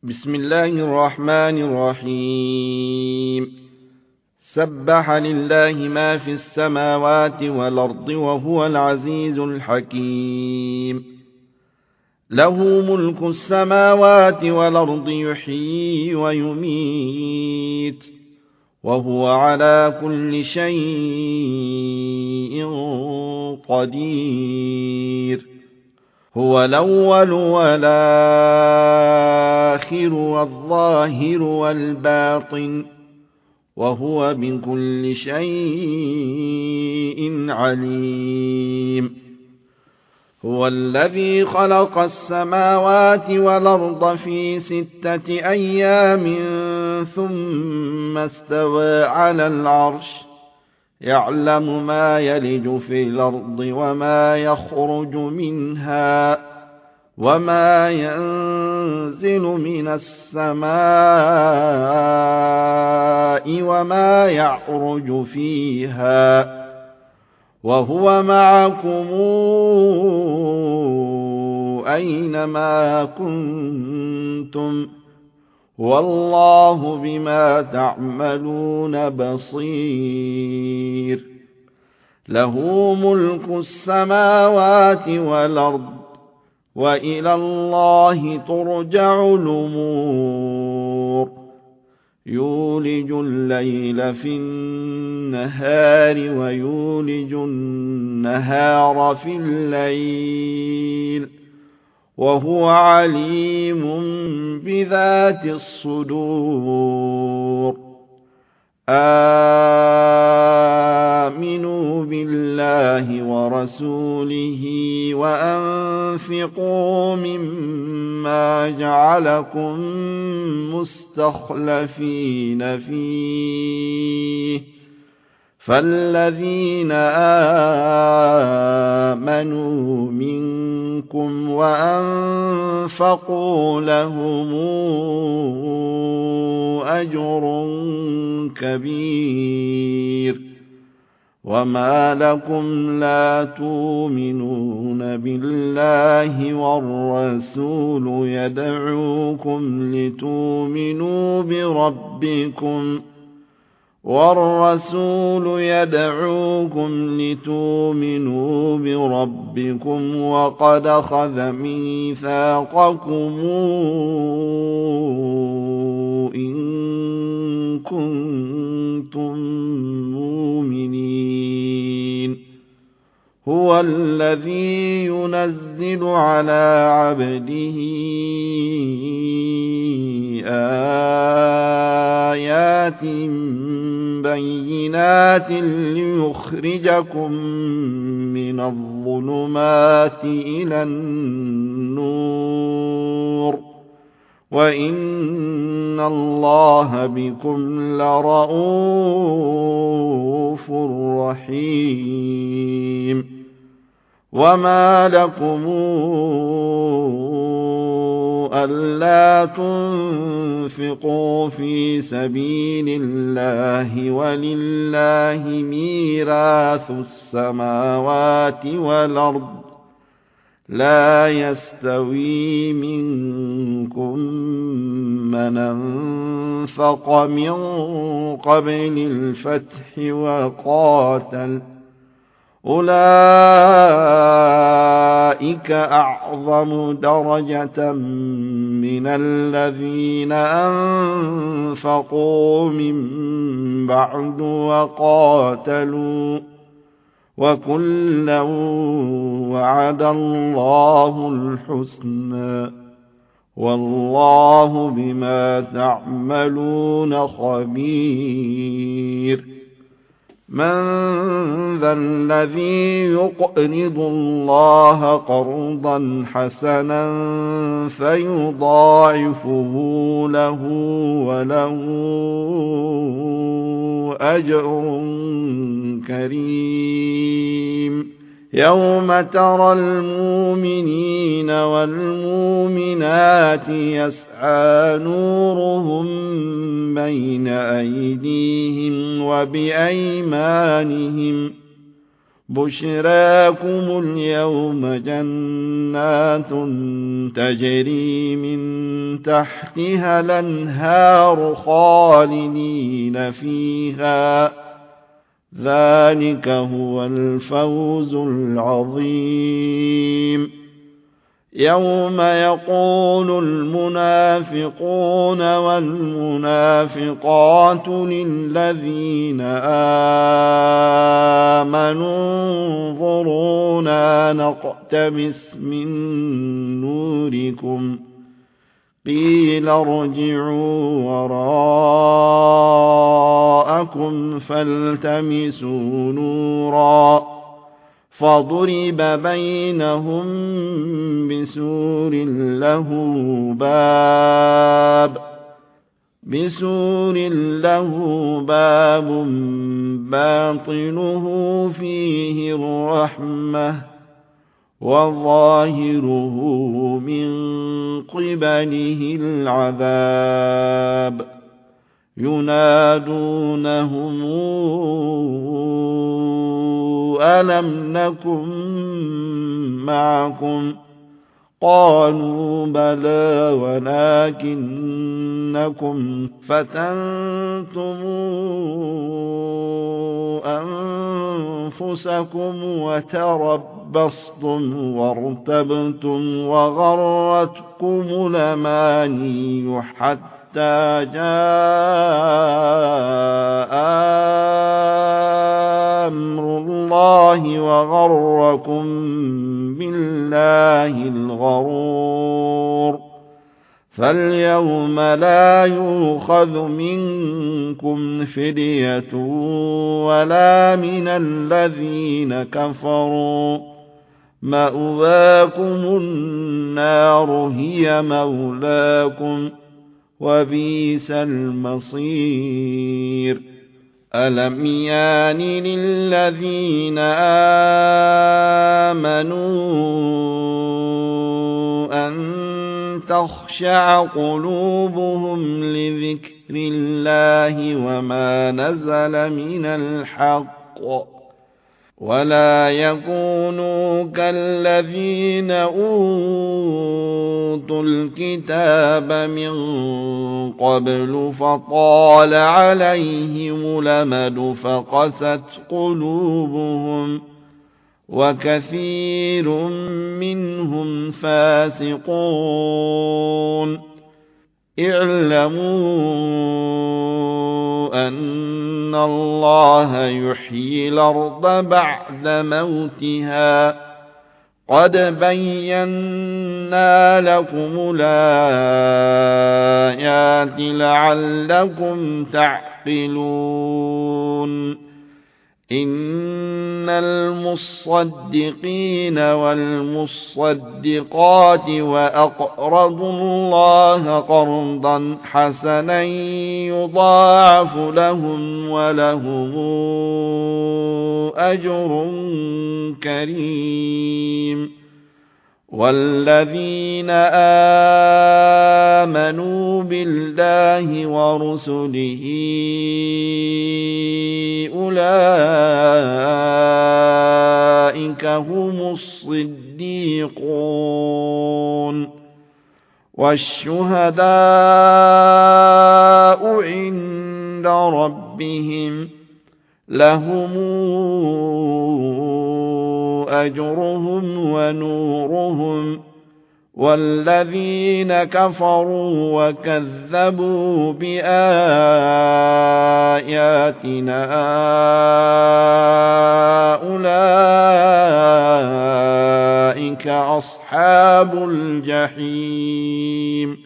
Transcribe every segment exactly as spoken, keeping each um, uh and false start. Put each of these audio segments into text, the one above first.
بسم الله الرحمن الرحيم سبح لله ما في السماوات والأرض وهو العزيز الحكيم له ملك السماوات والأرض يحيي ويميت وهو على كل شيء قدير هو الأول والآخر والظاهر والباطن وهو بكل شيء عليم هو الذي خلق السماوات والأرض في ستة أيام ثم استوى على العرش يعلم ما يلج في الأرض وما يخرج منها وما ينزل من السماء وما يعرج فيها وهو معكم أينما كنتم والله بما تعملون بصير له ملك السماوات والأرض وإلى الله ترجع الأمور يولج الليل في النهار ويولج النهار في الليل وهو عليم بذات الصدور آمنوا بالله ورسوله وأنفقوا مما جعلكم مستخلفين فيه فالذين آمنوا منكم وأنفقوا لهم أجر كبير وما لكم لا تؤمنون بالله والرسول يدعوكم لتؤمنوا بربكم والرسول يدعوكم لتؤمنوا بربكم وقد أخذ ميثاقكم إن كنتم مؤمنين هو الذي ينزل على عبده آيات بينات ليخرجكم من الظلمات إلى النور وإن الله بكم لرءوف رحيم وما لكم ألا تنفقوا في سبيل الله ولله ميراث السماوات والأرض لا يستوي منكم من أنفق من قبل الفتح وقاتل أولئك أعظم درجة من الذين أنفقوا من بعد وقاتلوا وكلا وعد الله الحسنى والله بما تعملون خبير من ذا الذي يقرض الله قرضا حسنا فيضاعفه له وله أجر كريم يوم ترى المؤمنين والمؤمنات يسعى نورهم بين أيديهم وبأيمانهم بشراكم اليوم جنات تجري من تحتها الأنهار خالدين فيها ذلك هو الفوز العظيم يوم يقول المنافقون والمنافقات للذين آمنوا انظرونا نقتبس من نوركم قيل ارجعوا وراءكم فالتمسوا نورا فضرب بينهم بسور له باب بسور له باب باطنه فيه الرحمة وظاهره من قبله العذاب ينادونهم ألم نكن معكم قالوا بلى ولكنكم فتنتم أنفسكم وتربصتم وارتبتم وغرتكم الأماني حتى جاء أمر الله وغركم بالله الغرور فاليوم لا يؤخذ منكم فدية ولا من الذين كفروا مأواكم النار هي مولاكم وبئس المصير ألم يان للذين آمنوا أن تخشع قلوبهم لذكر الله وما نزل من الحق ولا يكونوا كالذين أوتوا الكتاب من قبل فطال عليهم الأمد فقست قلوبهم وكثير منهم فاسقون اعلموا أن الله يحيي الأرض بعد موتها قد بينا لكم الآيات لعلكم تعقلون إن المصدقين والمصدقات وأقرضوا الله قرضا حسنا يضاعف لهم ولهم أجر كريم والذين آمنوا بالله ورسله أولئك هم الصديقون والشهداء عند ربهم لهم أجرهم ونورهم والذين كفروا وكذبوا بآياتنا أولئك أصحاب الجحيم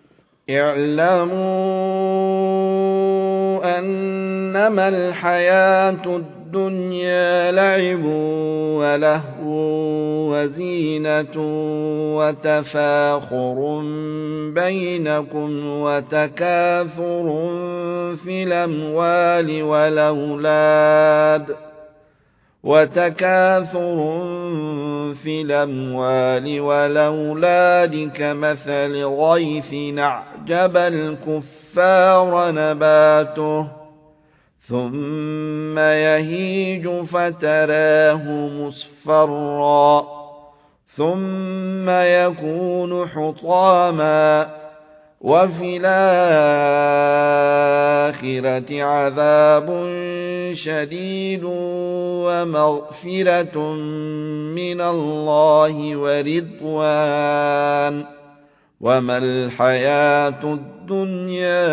اعلموا أنما الحياة الدنيا لعب ولهو وزينة وتفاخر بينكم وتكاثر في الأموال والأولاد وتكاثر في الأموال والأولاد كمثل غيث أعجب الكفار نباته ثم يهيج فتراه مصفرا ثم يكون حطاما وفي الآخرة عذاب شديد ومغفرة من الله ورضوان وما الحياة الدنيا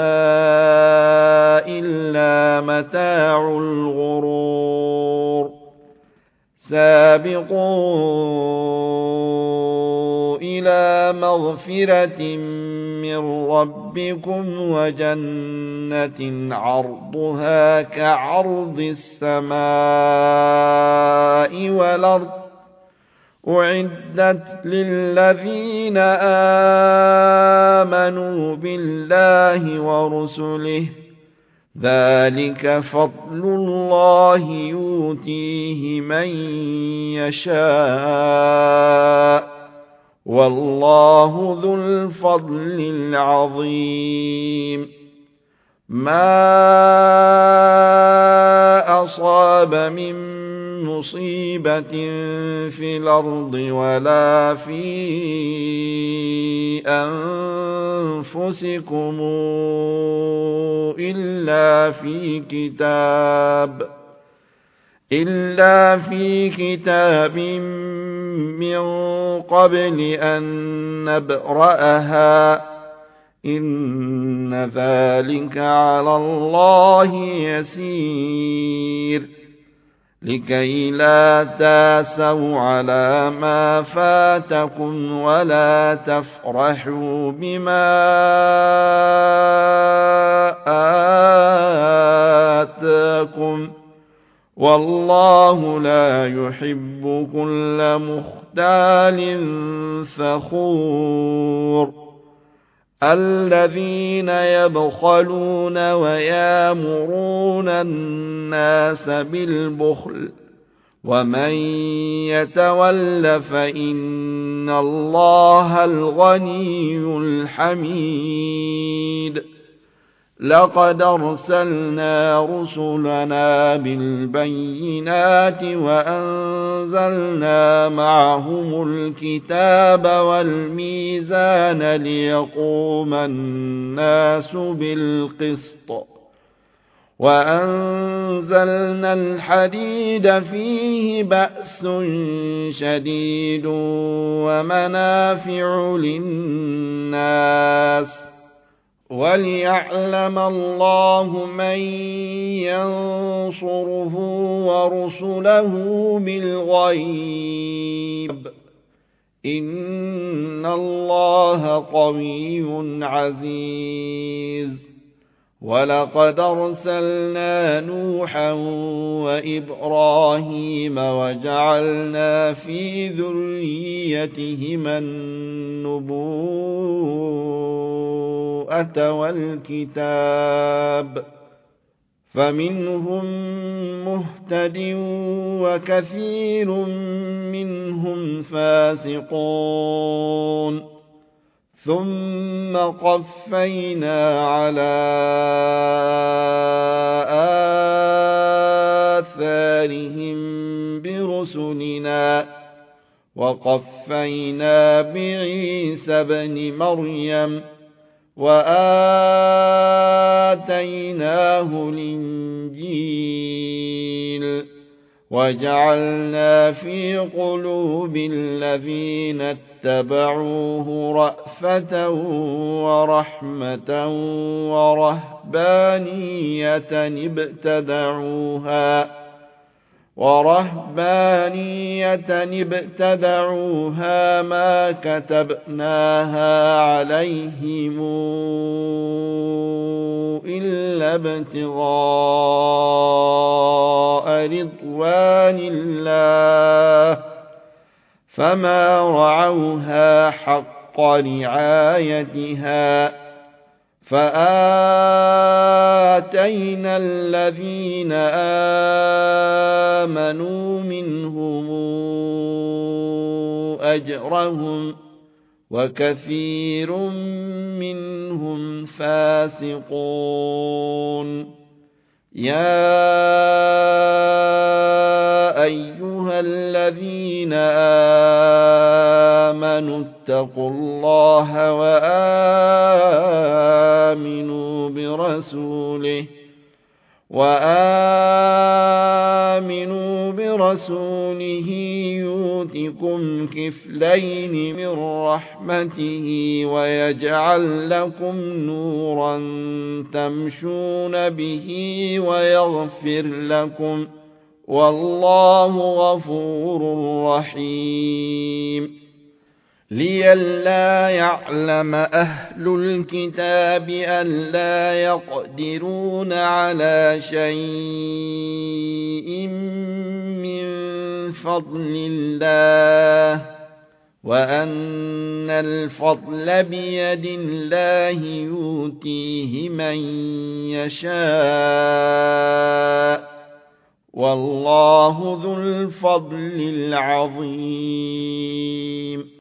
إلا متاع الغرور سابقوا إلى مغفرة من ربكم وجنة عرضها كعرض السماء والأرض أعدت للذين آمنوا بالله ورسله ذلك فضل الله يؤتيه من يشاء والله ذو الفضل العظيم ما أصاب من مصيبة في الأرض ولا في أنفسكم إلا في كتاب إلا في كتاب من قبل أن نبرأها إن ذلك على الله يسير لكي لا تاسوا على ما فاتكم ولا تفرحوا بما آتاكم والله لا يحب كل مختال فخور الذين يبخلون ويامرون الناس بالبخل ومن يتول فإن الله الغني الحميد لقد أرسلنا رسلنا بالبينات وأنزلنا معهم الكتاب والميزان ليقوم الناس بالقسط وأنزلنا الحديد فيه بأس شديد ومنافع للناس وليعلم الله من ينصره ورسله بالغيب إن الله قوي عزيز ولقد أرسلنا نوحا وإبراهيم وجعلنا في ذريتهما النبوءة والكتاب فمنهم مهتد وكثير منهم فاسقون ثم قفينا على آثارهم برسلنا وقفينا بعيسى ابن مريم وآتيناه الإنجيل وجعلنا في قلوب الذين اتبعوه رأفة ورحمة ورهبانية ابتدعوها ورهبانية ابتدعوها ما كتبناها عليهم إلا ابتغاء رضوان الله فما رعوها حق رعايتها فآتينا الذين آمنوا منهم أجرهم وكثير منهم فاسقون يا أيها الذين آمنوا اتقوا الله وآمنوا برسوله وآمنوا برسوله يؤتكم كفلين من رحمته ويجعل لكم نورا تمشون به ويغفر لكم والله غفور رحيم لئلا يعلم أهل الكتاب ألا يقدرون على شيء من فضل الله وأن الفضل بيد الله يؤتيه من يشاء والله ذو الفضل العظيم